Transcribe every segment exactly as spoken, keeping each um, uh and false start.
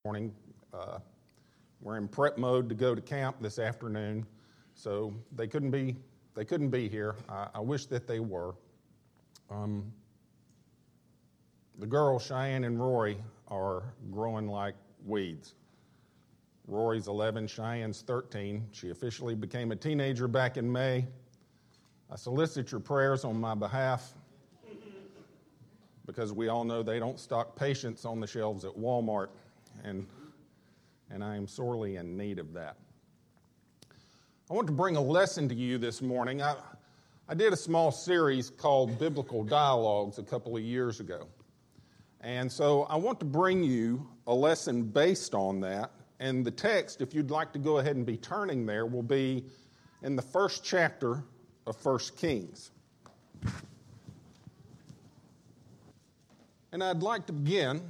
morning. Uh, we're in prep mode to go to camp this afternoon, so they couldn't be they couldn't be here. I, I wish that they were. Um, the girls, Cheyenne and Rory, are growing like weeds. Rory's eleven, Cheyenne's thirteen. She officially became a teenager back in May. I solicit your prayers on my behalf because we all know they don't stock patience on the shelves at Walmart, and, and I am sorely in need of that. I want to bring a lesson to you this morning. I, I did a small series called Biblical Dialogues a couple of years ago. And so I want to bring you a lesson based on that. And the text, if you'd like to go ahead and be turning there, will be in the first chapter of First Kings. And I'd like to begin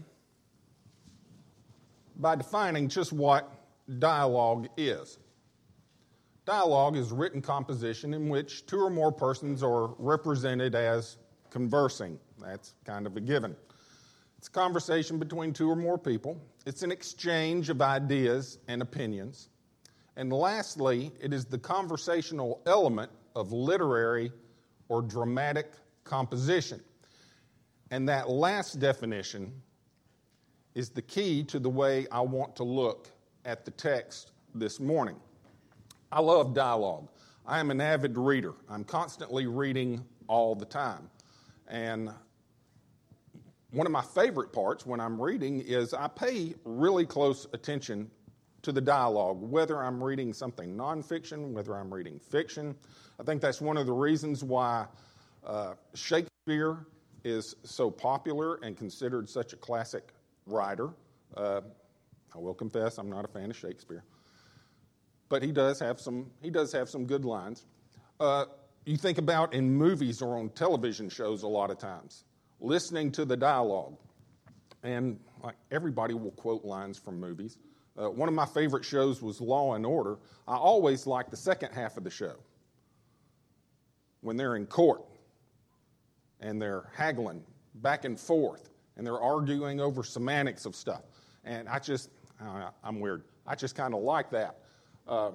by defining just what dialogue is. Dialogue is written composition in which two or more persons are represented as conversing. That's kind of a given. It's a conversation between two or more people. It's an exchange of ideas and opinions. And lastly, it is the conversational element of literary or dramatic composition. And that last definition is the key to the way I want to look at the text this morning. I love dialogue. I am an avid reader. I'm constantly reading all the time. And one of my favorite parts when I'm reading is I pay really close attention to the dialogue, whether I'm reading something nonfiction, whether I'm reading fiction. I think that's one of the reasons why uh, Shakespeare is so popular and considered such a classic writer. Uh, I will confess I'm not a fan of Shakespeare, but he does have some. He does have some good lines. Uh, you think about in movies or on television shows a lot of times, listening to the dialogue, and like everybody will quote lines from movies. Uh, one of my favorite shows was Law and Order. I always like the second half of the show when they're in court and they're haggling back and forth and they're arguing over semantics of stuff. And I just, uh, I'm weird. I just kind of like that. Uh,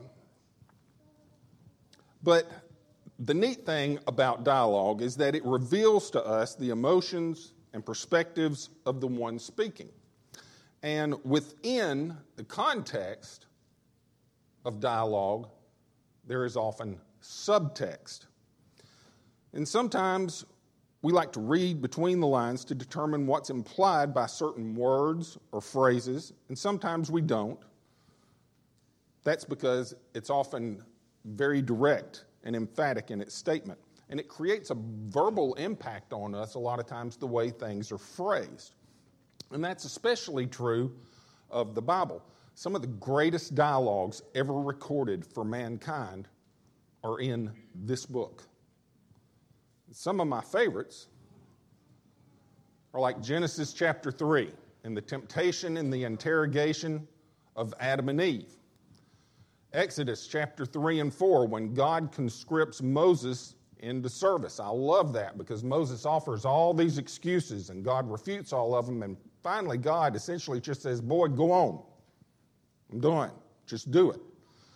but the neat thing about dialogue is that it reveals to us the emotions and perspectives of the one speaking. And within the context of dialogue, there is often subtext. And sometimes we like to read between the lines to determine what's implied by certain words or phrases, and sometimes we don't. That's because it's often very direct and emphatic in its statement, and it creates a verbal impact on us a lot of times the way things are phrased. And that's especially true of the Bible. Some of the greatest dialogues ever recorded for mankind are in this book. Some of my favorites are like Genesis chapter three and the temptation and the interrogation of Adam and Eve. Exodus chapter three and four, when God conscripts Moses into service. I love that because Moses offers all these excuses and God refutes all of them, and finally God essentially just says, boy, go on. I'm done. Just do it.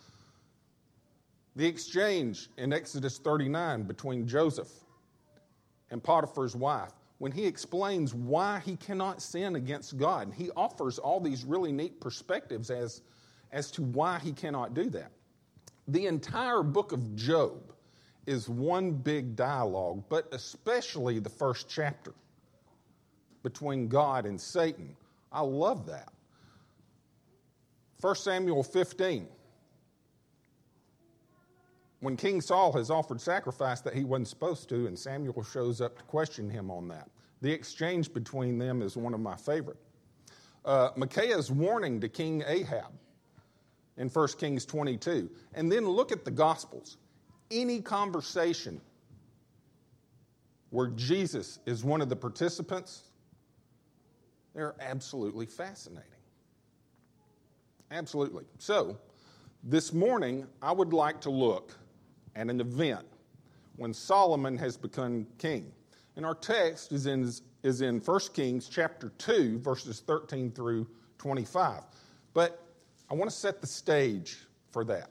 The exchange in Exodus thirty-nine between Joseph and Potiphar's wife, when he explains why he cannot sin against God, and he offers all these really neat perspectives as, as to why he cannot do that. The entire book of Job is one big dialogue, but especially the first chapter between God and Satan. I love that. First Samuel fifteen. When King Saul has offered sacrifice that he wasn't supposed to, and Samuel shows up to question him on that. The exchange between them is one of my favorite. Uh, Micaiah's warning to King Ahab in First Kings twenty-two. And then look at the Gospels. Any conversation where Jesus is one of the participants, they're absolutely fascinating. Absolutely. So, this morning, I would like to look at an event when Solomon has become king. And our text is in, is in First Kings chapter two, verses thirteen through twenty-five. But I want to set the stage for that.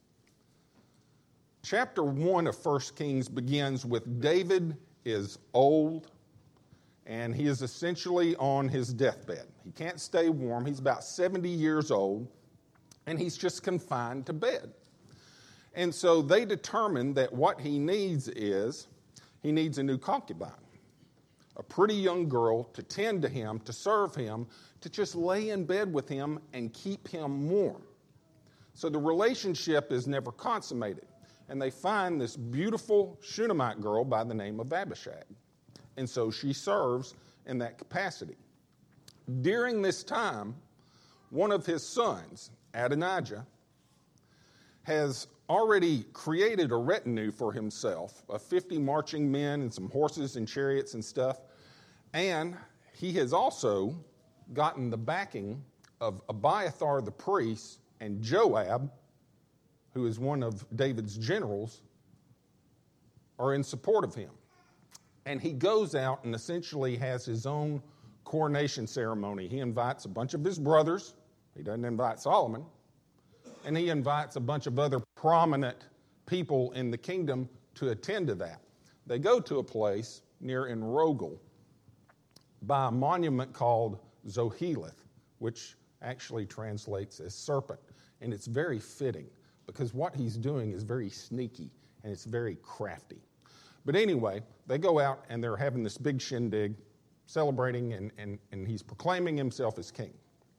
Chapter one of First Kings begins with David is old, and he is essentially on his deathbed. He can't stay warm. He's about seventy years old, and he's just confined to bed. And so they determine that what he needs is, he needs a new concubine, a pretty young girl to tend to him, to serve him, to just lay in bed with him and keep him warm. So the relationship is never consummated. And they find this beautiful Shunammite girl by the name of Abishag. And so she serves in that capacity. During this time, one of his sons, Adonijah, has already created a retinue for himself of fifty marching men and some horses and chariots and stuff. And he has also gotten the backing of Abiathar the priest and Joab, who is one of David's generals, are in support of him. And he goes out and essentially has his own coronation ceremony. He invites a bunch of his brothers. He doesn't invite Solomon. And he invites a bunch of other prominent people in the kingdom to attend to that. They go to a place near Enrogel by a monument called Zoheleth, which actually translates as serpent. And it's very fitting because what he's doing is very sneaky and it's very crafty. But anyway, they go out and they're having this big shindig, celebrating, and, and, and he's proclaiming himself as king.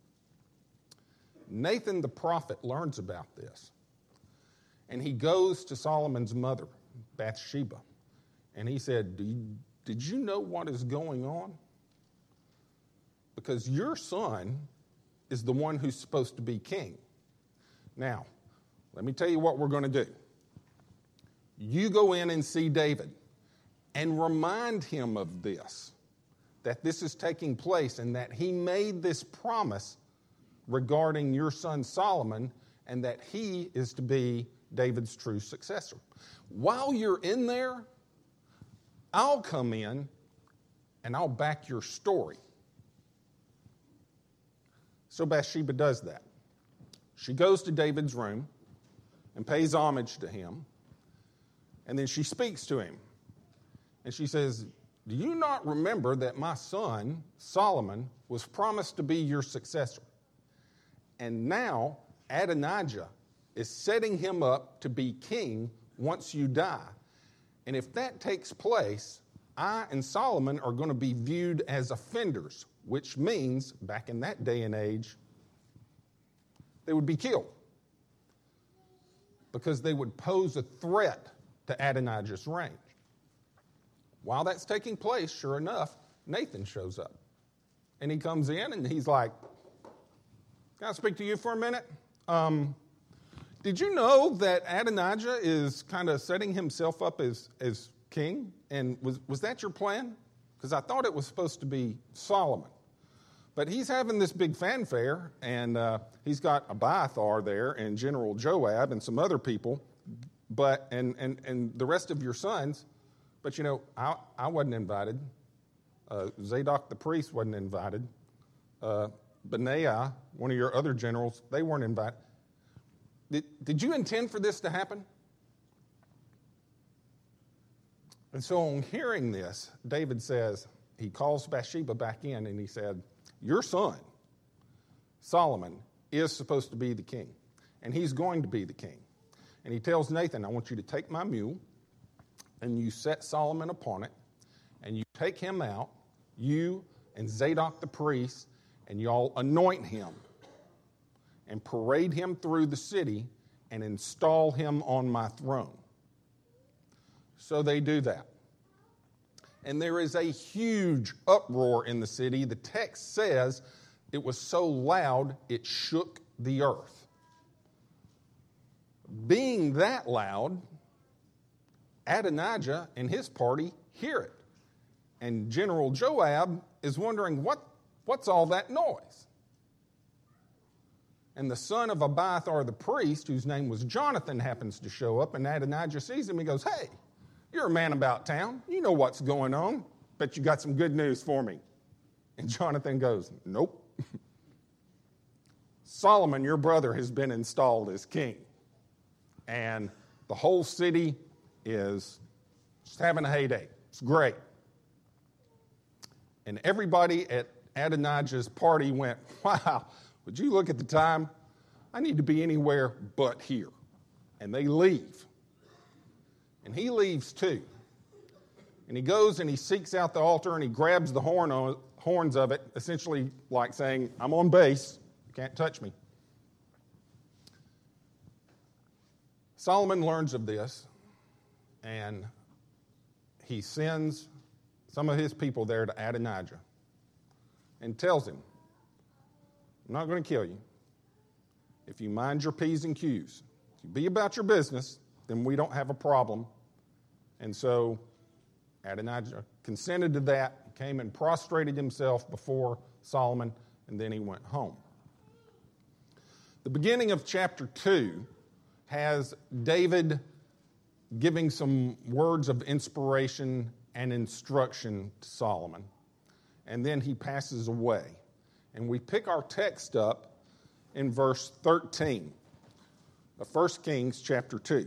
Nathan the prophet learns about this, and he goes to Solomon's mother, Bathsheba, and he said, Do you, did you know what is going on? Because your son is the one who's supposed to be king. Now, let me tell you what we're going to do. You go in and see David and remind him of this, that this is taking place and that he made this promise regarding your son Solomon and that he is to be David's true successor. While you're in there, I'll come in and I'll back your story. So Bathsheba does that. She goes to David's room and pays homage to him. And then she speaks to him. And she says, do you not remember that my son, Solomon, was promised to be your successor? And now Adonijah is setting him up to be king once you die. And if that takes place, I and Solomon are going to be viewed as offenders, which means, back in that day and age, they would be killed because they would pose a threat to Adonijah's reign. While that's taking place, sure enough, Nathan shows up. And he comes in and he's like, can I speak to you for a minute? Um, did you know that Adonijah is kind of setting himself up as, as king? And was, was that your plan? Because I thought it was supposed to be Solomon. But he's having this big fanfare, and uh, he's got Abiathar there and General Joab and some other people, but and, and, and the rest of your sons. But, you know, I, I wasn't invited. Uh, Zadok the priest wasn't invited. Uh, Benaiah, one of your other generals, they weren't invited. Did, did you intend for this to happen? And so on hearing this, David says, he calls Bathsheba back in and he said, your son, Solomon, is supposed to be the king. And he's going to be the king. And he tells Nathan, I want you to take my mule and you set Solomon upon it and you take him out, you and Zadok the priest, and y'all anoint him and parade him through the city and install him on my throne. So they do that. And there is a huge uproar in the city. The text says it was so loud it shook the earth. Being that loud, Adonijah and his party hear it. And General Joab is wondering, what, what's all that noise? And the son of Abiathar the priest, whose name was Jonathan, happens to show up, and Adonijah sees him. He goes, hey, you're a man about town. You know what's going on. Bet you got some good news for me. And Jonathan goes, nope. Solomon, your brother, has been installed as king. And the whole city is just having a heyday. It's great. And everybody at Adonijah's party went, wow, would you look at the time? I need to be anywhere but here. And they leave. And he leaves too. And he goes and he seeks out the altar and he grabs the horn on, horns of it, essentially like saying, I'm on base, you can't touch me. Solomon learns of this, and he sends some of his people there to Adonijah and tells him, I'm not going to kill you. If you mind your P's and Q's, if you be about your business, then we don't have a problem. And so Adonijah consented to that, came and prostrated himself before Solomon, and then he went home. The beginning of chapter two has David giving some words of inspiration and instruction to Solomon. And then he passes away. And we pick our text up in verse thirteen of First Kings chapter two.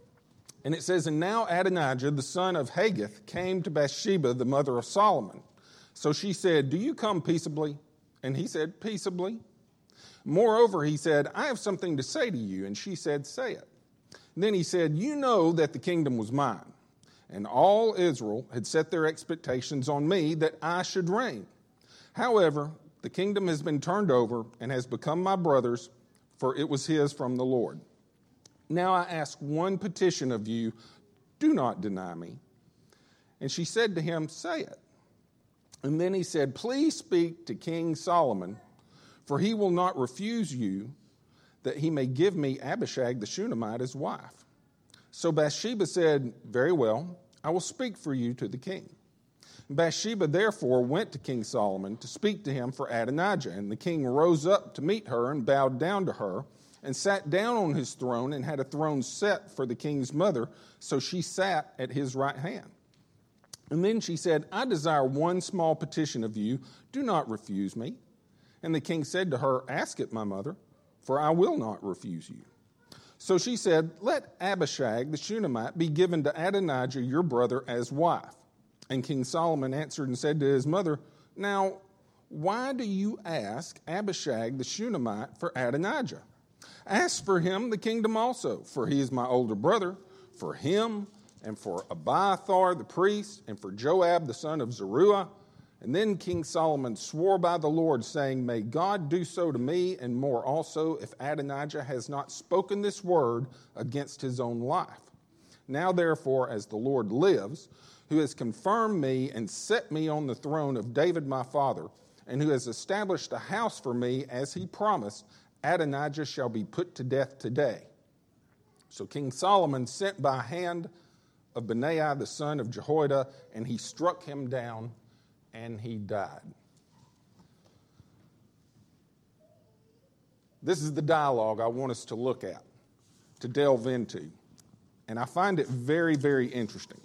And it says, And now Adonijah, the son of Haggith, came to Bathsheba, the mother of Solomon. So she said, Do you come peaceably? And he said, Peaceably. Moreover, he said, I have something to say to you. And she said, Say it. And then he said, You know that the kingdom was mine, and all Israel had set their expectations on me that I should reign. However, the kingdom has been turned over and has become my brother's, for it was his from the Lord. Now I ask one petition of you, do not deny me. And she said to him, Say it. And then he said, Please speak to King Solomon, for he will not refuse you, that he may give me Abishag the Shunammite as wife. So Bathsheba said, Very well, I will speak for you to the king. Bathsheba therefore went to King Solomon to speak to him for Adonijah. And the king rose up to meet her and bowed down to her and sat down on his throne and had a throne set for the king's mother. So she sat at his right hand. And then she said, I desire one small petition of you. Do not refuse me. And the king said to her, Ask it, my mother, for I will not refuse you. So she said, Let Abishag the Shunammite be given to Adonijah your brother as wife. And King Solomon answered and said to his mother, Now, why do you ask Abishag the Shunammite for Adonijah? Ask for him the kingdom also, for he is my older brother, for him and for Abiathar the priest, and for Joab the son of Zeruiah. And then King Solomon swore by the Lord, saying, May God do so to me, and more also, if Adonijah has not spoken this word against his own life. Now therefore, as the Lord lives, who has confirmed me and set me on the throne of David my father, and who has established a house for me as he promised, Adonijah shall be put to death today. So King Solomon sent by hand of Benaiah the son of Jehoiada, and he struck him down, and he died. This is the dialogue I want us to look at, to delve into. And I find it very, very interesting.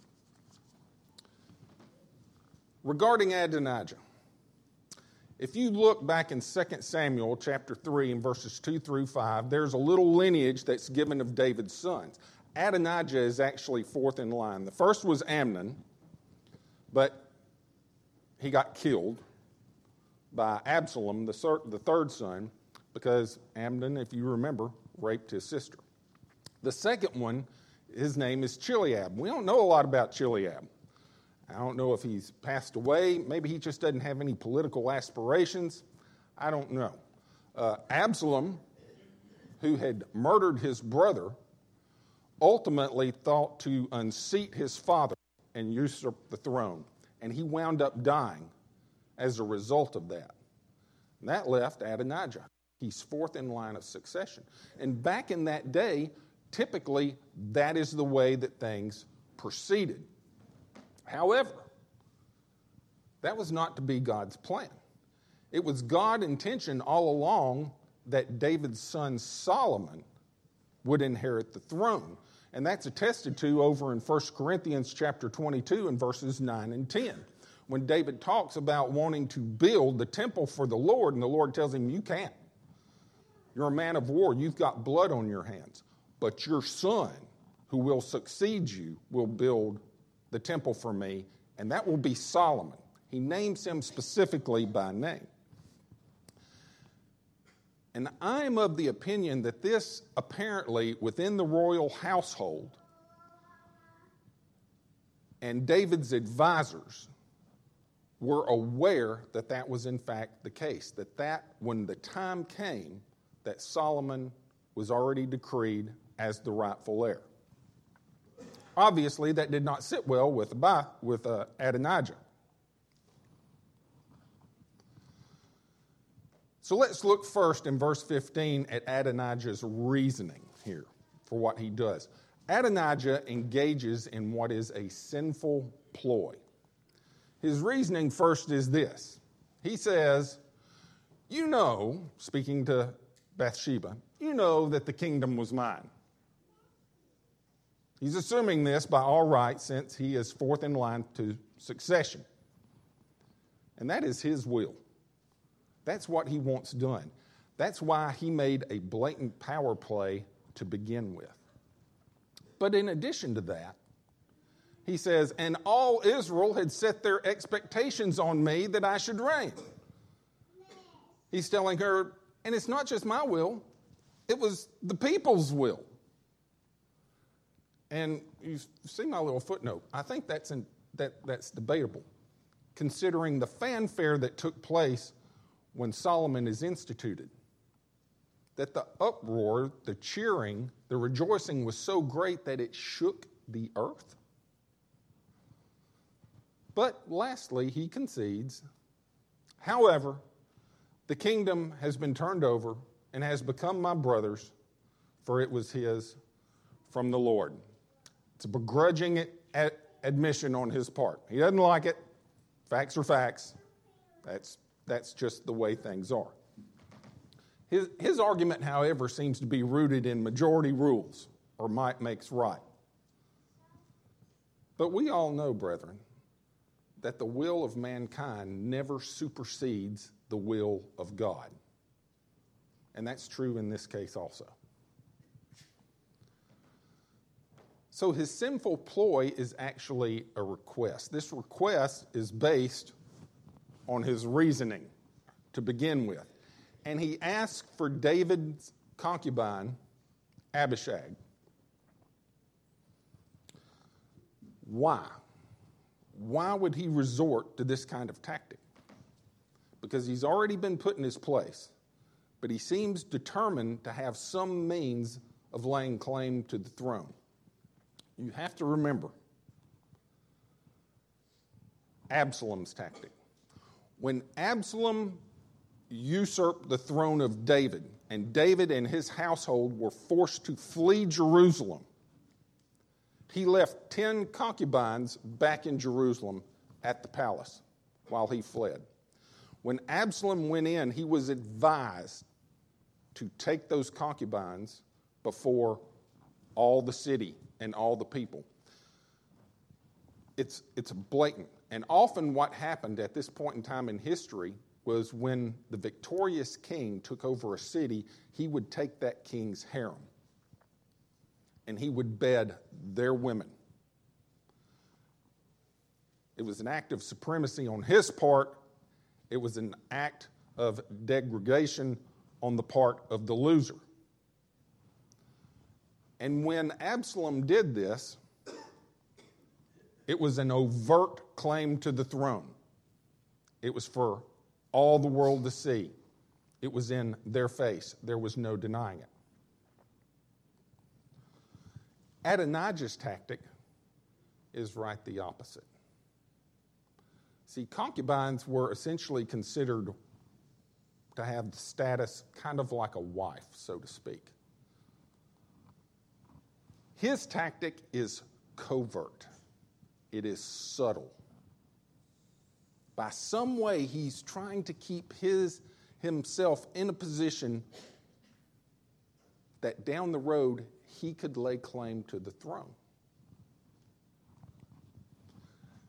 Regarding Adonijah, if you look back in Second Samuel chapter three and verses two through five, there's a little lineage that's given of David's sons. Adonijah is actually fourth in line. The first was Amnon, but he got killed by Absalom, the third son, because Amnon, if you remember, raped his sister. The second one, his name is Chileab. We don't know a lot about Chileab. I don't know if he's passed away. Maybe he just doesn't have any political aspirations. I don't know. Uh, Absalom, who had murdered his brother, ultimately thought to unseat his father and usurp the throne. And he wound up dying as a result of that. And that left Adonijah. He's fourth in line of succession. And back in that day, typically, that is the way that things proceeded. However, that was not to be God's plan. It was God's intention all along that David's son Solomon would inherit the throne. And that's attested to over in First Corinthians chapter twenty-two and verses nine and ten. When David talks about wanting to build the temple for the Lord, and the Lord tells him, you can't. You're a man of war. You've got blood on your hands. But your son, who will succeed you, will build the temple for me, and that will be Solomon. He names him specifically by name. And I'm of the opinion that this, apparently, within the royal household and David's advisors were aware that that was in fact the case, that that, when the time came, that Solomon was already decreed as the rightful heir. Obviously, that did not sit well with, with uh, Adonijah. So let's look first in verse fifteen at Adonijah's reasoning here for what he does. Adonijah engages in what is a sinful ploy. His reasoning first is this. He says, you know, speaking to Bathsheba, you know that the kingdom was mine. He's assuming this by all right since he is fourth in line to succession. And that is his will. That's what he wants done. That's why he made a blatant power play to begin with. But in addition to that, he says, and all Israel had set their expectations on me that I should reign. He's telling her, and it's not just my will, it was the people's will. And you see my little footnote. I think that's in, that, that's debatable, considering the fanfare that took place when Solomon is instituted. That the uproar, the cheering, the rejoicing was so great that it shook the earth. But lastly, he concedes, however, the kingdom has been turned over and has become my brother's, for it was his from the Lord. It's a begrudging ad- admission on his part. He doesn't like it. Facts are facts. That's, that's just the way things are. His, his argument, however, seems to be rooted in majority rules, or might makes right. But we all know, brethren, that the will of mankind never supersedes the will of God. And that's true in this case also. So his sinful ploy is actually a request. This request is based on his reasoning to begin with. And he asks for David's concubine, Abishag. Why? Why would he resort to this kind of tactic? Because he's already been put in his place, but he seems determined to have some means of laying claim to the throne. You have to remember Absalom's tactic. When Absalom usurped the throne of David, and David and his household were forced to flee Jerusalem, he left ten concubines back in Jerusalem at the palace while he fled. When Absalom went in, he was advised to take those concubines before all the city and all the people. It's, it's blatant. And often what happened at this point in time in history was when the victorious king took over a city, he would take that king's harem and he would bed their women. It was an act of supremacy on his part. It was an act of degradation on the part of the loser. And when Absalom did this, it was an overt claim to the throne. It was for all the world to see. It was in their face. There was no denying it. Adonijah's tactic is right the opposite. See, concubines were essentially considered to have the status kind of like a wife, so to speak. His tactic is covert. It is subtle. By some way, he's trying to keep his himself in a position that down the road he could lay claim to the throne.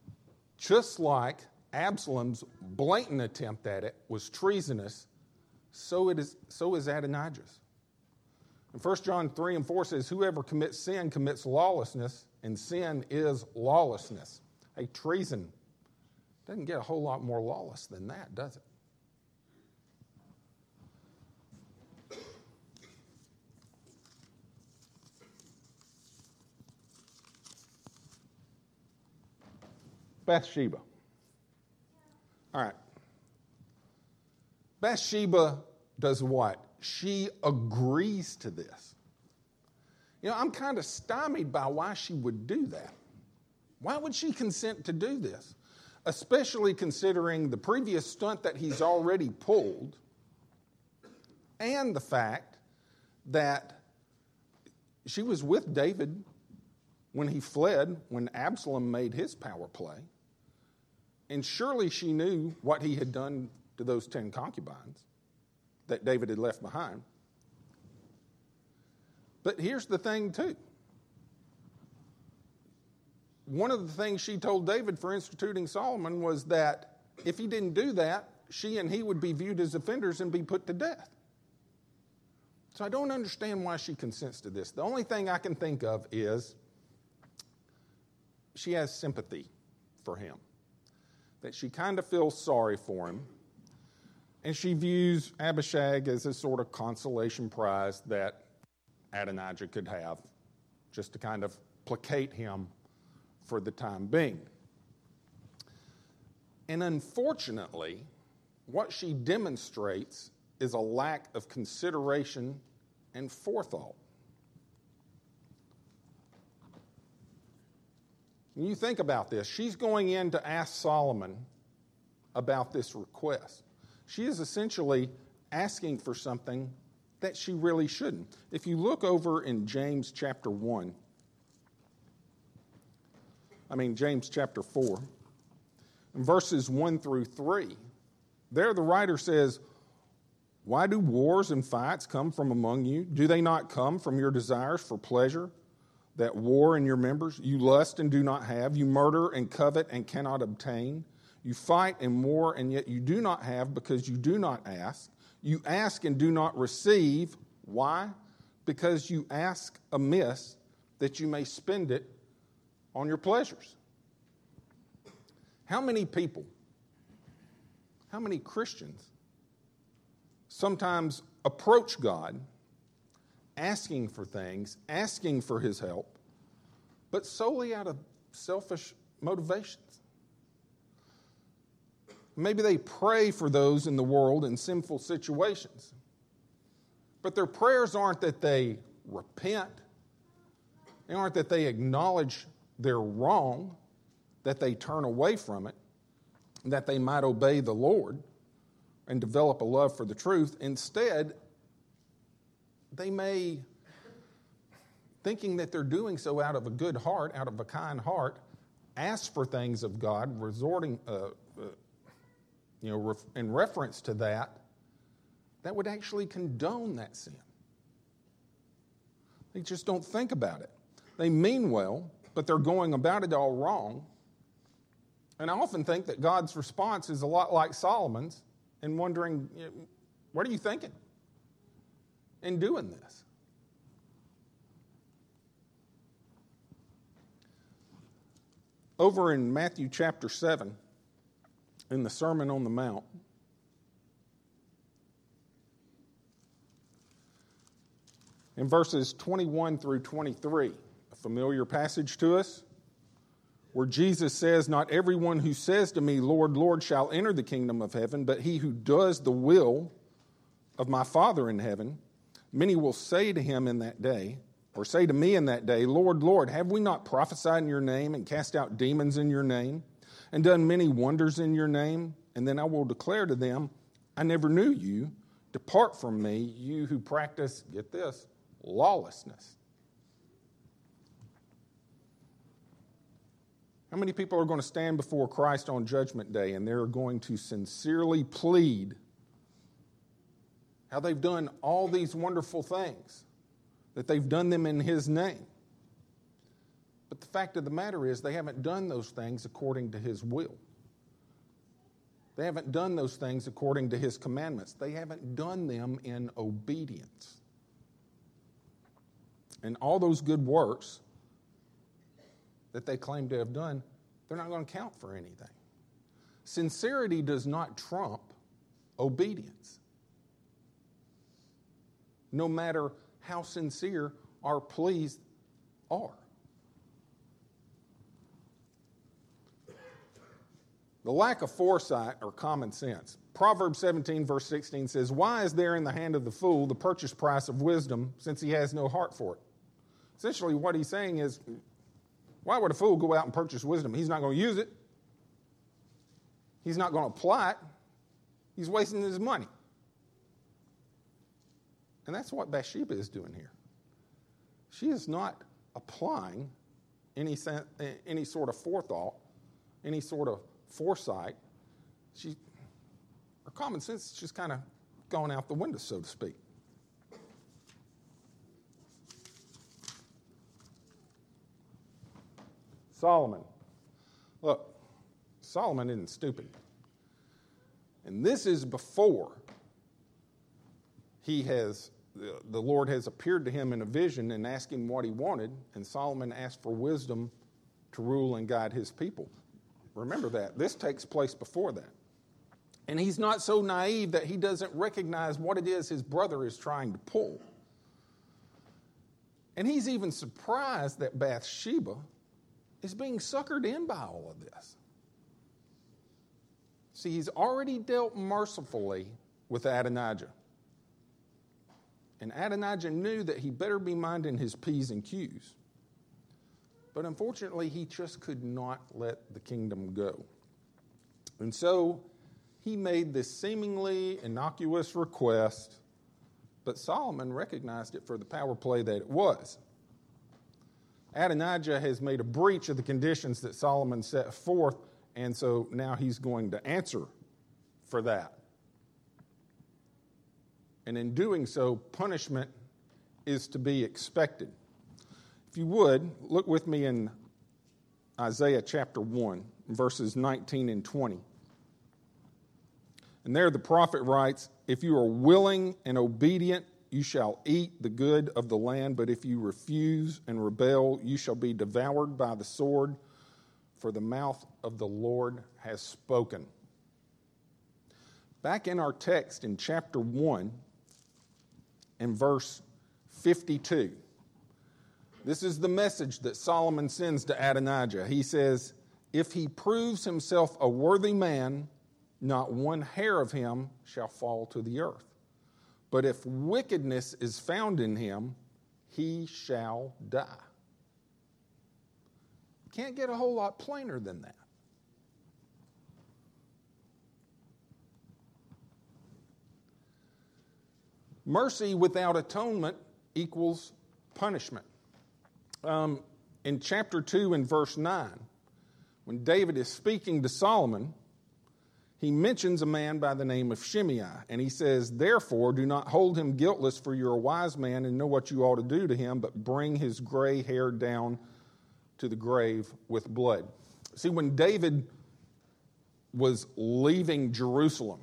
Just like Absalom's blatant attempt at it was treasonous, so it is so is Adonijah's. And First John three and four says, whoever commits sin commits lawlessness, and sin is lawlessness. Hey, treason doesn't get a whole lot more lawless than that, does it? Bathsheba. All right. Bathsheba does what? She agrees to this. You know, I'm kind of stymied by why she would do that. Why would she consent to do this? Especially considering the previous stunt that he's already pulled and the fact that she was with David when he fled, when Absalom made his power play. And surely she knew what he had done to those ten concubines that David had left behind. But here's the thing, too. One of the things she told David for instituting Solomon was that if he didn't do that, she and he would be viewed as offenders and be put to death. So I don't understand why she consents to this. The only thing I can think of is she has sympathy for him, that she kind of feels sorry for him, and she views Abishag as a sort of consolation prize that Adonijah could have just to kind of placate him for the time being. And unfortunately, what she demonstrates is a lack of consideration and forethought. When you think about this, she's going in to ask Solomon about this request. She is essentially asking for something that she really shouldn't. If you look over in James chapter one, I mean James chapter four, in verses one through three, there the writer says, why do wars and fights come from among you? Do they not come from your desires for pleasure that war in your members? You lust and do not have. You murder and covet and cannot obtain. You fight and war, and yet you do not have because you do not ask. You ask and do not receive. Why? Because you ask amiss, that you may spend it on your pleasures. How many people, how many Christians sometimes approach God asking for things, asking for his help, but solely out of selfish motivations? Maybe they pray for those in the world in sinful situations, but their prayers aren't that they repent, they aren't that they acknowledge their wrong, that they turn away from it, that they might obey the Lord and develop a love for the truth. Instead, they may, thinking that they're doing so out of a good heart, out of a kind heart, ask for things of God, resorting, uh, uh, you know, ref- in reference to that, that would actually condone that sin. They just don't think about it. They mean well, but they're going about it all wrong. And I often think that God's response is a lot like Solomon's, and wondering, you know, what are you thinking in doing this? Over in Matthew chapter seven, in the Sermon on the Mount, in verses twenty-one through twenty-three, a familiar passage to us, where Jesus says, not everyone who says to me, Lord, Lord, shall enter the kingdom of heaven, but he who does the will of my Father in heaven. Many will say to him in that day, or say to me in that day, Lord, Lord, have we not prophesied in your name and cast out demons in your name and done many wonders in your name? And then I will declare to them, I never knew you. Depart from me, you who practice, get this, lawlessness. How many people are going to stand before Christ on Judgment Day and they're going to sincerely plead how they've done all these wonderful things, that they've done them in his name? But the fact of the matter is they haven't done those things according to his will. They haven't done those things according to his commandments. They haven't done them in obedience. And all those good works that they claim to have done, they're not going to count for anything. Sincerity does not trump obedience. No matter how sincere our pleas are. The lack of foresight or common sense. Proverbs seventeen verse sixteen says, "Why is there in the hand of the fool the purchase price of wisdom, since he has no heart for it?" Essentially what he's saying is, why would a fool go out and purchase wisdom? He's not going to use it. He's not going to apply it. He's wasting his money. And that's what Bathsheba is doing here. She is not applying any, any sort of forethought, any sort of foresight. She, her common sense is just kind of gone out the window, so to speak. Solomon. Look, Solomon isn't stupid. And this is before he has, the Lord has appeared to him in a vision and asked him what he wanted, and Solomon asked for wisdom to rule and guide his people. Remember that. This takes place before that. And he's not so naive that he doesn't recognize what it is his brother is trying to pull. And he's even surprised that Bathsheba is being suckered in by all of this. See, he's already dealt mercifully with Adonijah. And Adonijah knew that he better be minding his P's and Q's. But unfortunately, he just could not let the kingdom go. And so he made this seemingly innocuous request, but Solomon recognized it for the power play that it was. Adonijah has made a breach of the conditions that Solomon set forth, and so now he's going to answer for that. And in doing so, punishment is to be expected. If you would, look with me in Isaiah chapter one, verses nineteen and twenty. And there the prophet writes, "If you are willing and obedient, you shall eat the good of the land, but if you refuse and rebel, you shall be devoured by the sword, for the mouth of the Lord has spoken." Back in our text in chapter one, in verse fifty-two, this is the message that Solomon sends to Adonijah. He says, "If he proves himself a worthy man, not one hair of him shall fall to the earth. But if wickedness is found in him, he shall die." Can't get a whole lot plainer than that. Mercy without atonement equals punishment. Um, in chapter two and verse nine, when David is speaking to Solomon, he mentions a man by the name of Shimei, and he says, "Therefore do not hold him guiltless, for you are a wise man and know what you ought to do to him, but bring his gray hair down to the grave with blood." See, when David was leaving Jerusalem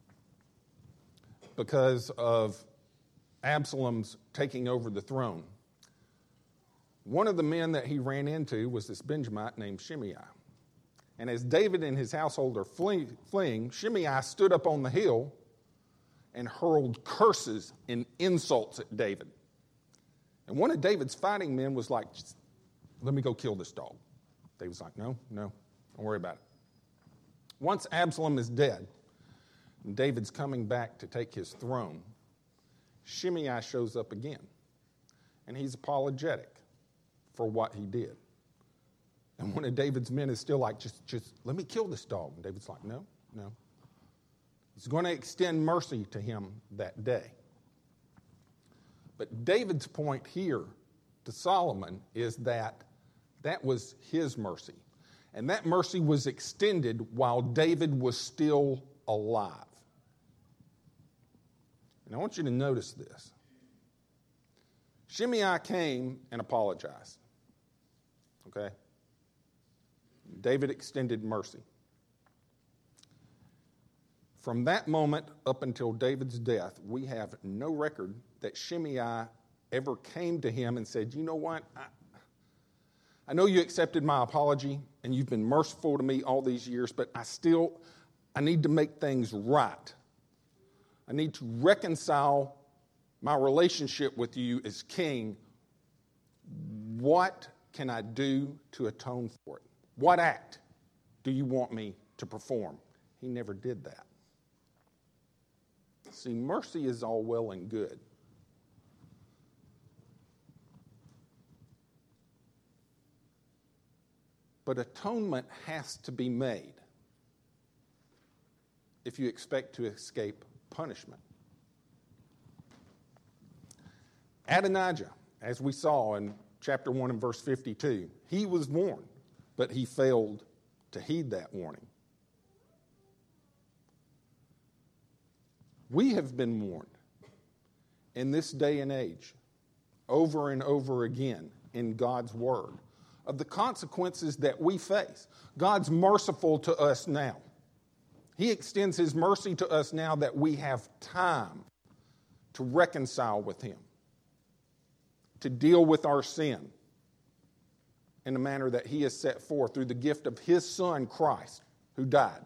because of Absalom's taking over the throne, one of the men that he ran into was this Benjamite named Shimei. And as David and his household are flee, fleeing, Shimei stood up on the hill and hurled curses and insults at David. And one of David's fighting men was like, "Let me go kill this dog." David's like, "No, no, don't worry about it." Once Absalom is dead, and David's coming back to take his throne, Shimei shows up again. And he's apologetic for what he did. And one of David's men is still like, just, just let me kill this dog. And David's like, no, no. He's going to extend mercy to him that day. But David's point here to Solomon is that that was his mercy. And that mercy was extended while David was still alive. And I want you to notice this. Shimei came and apologized. Okay? David extended mercy. From that moment up until David's death, we have no record that Shimei ever came to him and said, you know what, I, I know you accepted my apology and you've been merciful to me all these years, but I still, I need to make things right. I need to reconcile my relationship with you as king. What can I do to atone for it? What act do you want me to perform? He never did that. See, mercy is all well and good. But atonement has to be made if you expect to escape punishment. Adonijah, as we saw in chapter one and verse fifty-two, he was warned, but he failed to heed that warning. We have been warned in this day and age, over and over again in God's Word, of the consequences that we face. God's merciful to us now. He extends His mercy to us now that we have time to reconcile with Him, to deal with our sin in the manner that He has set forth through the gift of His Son, Christ, who died.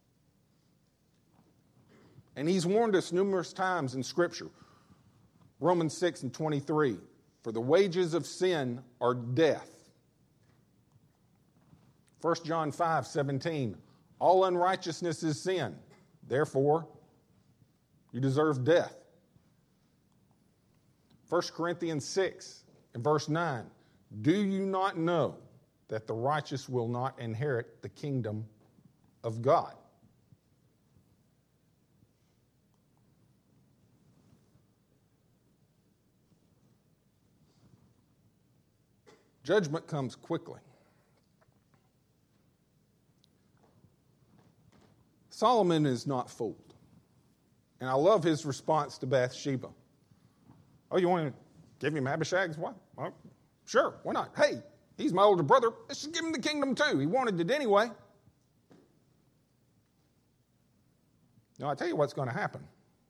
And He's warned us numerous times in Scripture. Romans six and twenty-three, for the wages of sin are death. First John five, seventeen, all unrighteousness is sin. Therefore, you deserve death. First Corinthians six and verse nine, do you not know that the righteous will not inherit the kingdom of God? Judgment comes quickly. Solomon is not fooled. And I love his response to Bathsheba. Oh, you want to give him Abishag's wife? Well, sure, why not? Hey, he's my older brother. Let's just give him the kingdom too. He wanted it anyway. Now, I tell you what's going to happen.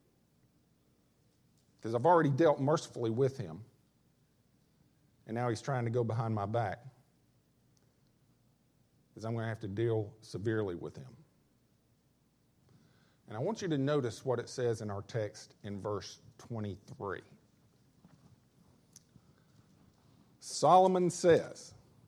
Because I've already dealt mercifully with him. And now he's trying to go behind my back. Because I'm going to have to deal severely with him. And I want you to notice what it says in our text in verse twenty-three. Solomon says,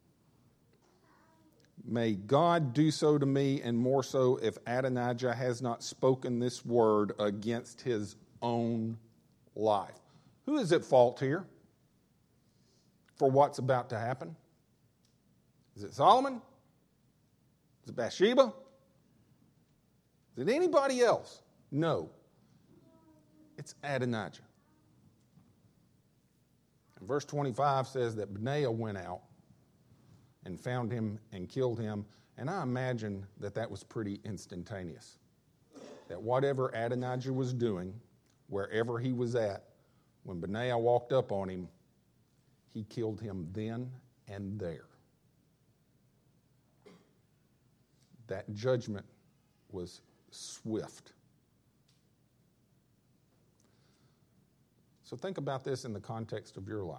may God do so to me, and more so if Adonijah has not spoken this word against his own life. Who is at fault here for what's about to happen? Is it Solomon? Is it Bathsheba? Is it anybody else? No. It's Adonijah. And verse twenty-five says that Benaiah went out and found him and killed him. And I imagine that that was pretty instantaneous. That whatever Adonijah was doing, wherever he was at, when Benaiah walked up on him, he killed him then and there. That judgment was swift. So think about this in the context of your life.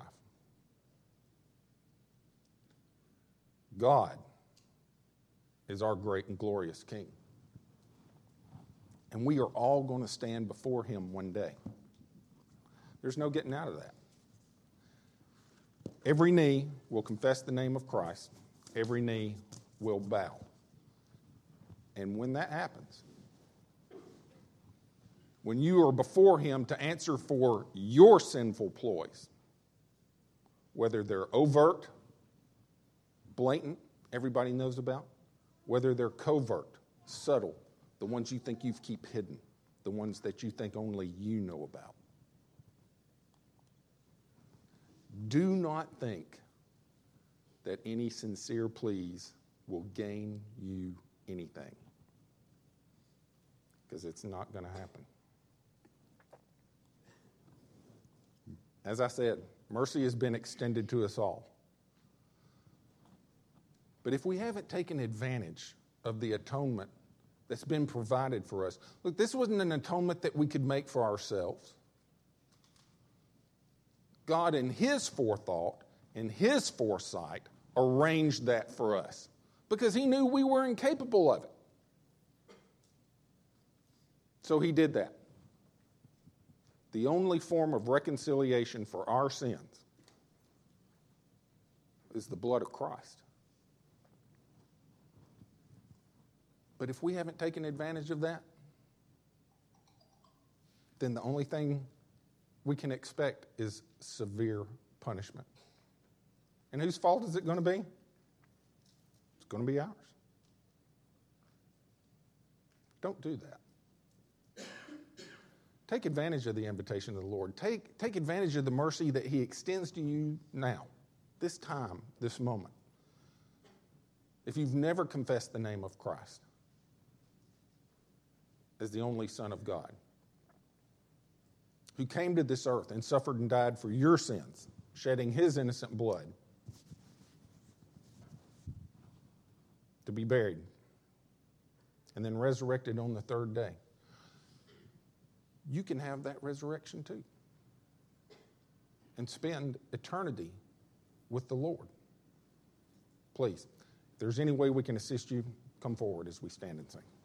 God is our great and glorious King. And we are all going to stand before Him one day. There's no getting out of that. Every knee will confess the name of Christ. Every knee will bow. And when that happens, when you are before Him to answer for your sinful ploys, whether they're overt, blatant, everybody knows about, whether they're covert, subtle, the ones you think you keep hidden, the ones that you think only you know about. Do not think that any sincere pleas will gain you anything, because it's not going to happen. As I said, mercy has been extended to us all. But if we haven't taken advantage of the atonement that's been provided for us. Look, this wasn't an atonement that we could make for ourselves. God, in His forethought, in His foresight, arranged that for us because He knew we were incapable of it. So He did that. The only form of reconciliation for our sins is the blood of Christ. But if we haven't taken advantage of that, then the only thing we can expect is severe punishment. And whose fault is it going to be? It's going to be ours. Don't do that. Take advantage of the invitation of the Lord. Take, take advantage of the mercy that He extends to you now, this time, this moment. If you've never confessed the name of Christ as the only Son of God, who came to this earth and suffered and died for your sins, shedding His innocent blood to be buried and then resurrected on the third day, you can have that resurrection too and spend eternity with the Lord. Please, if there's any way we can assist you, come forward as we stand and sing.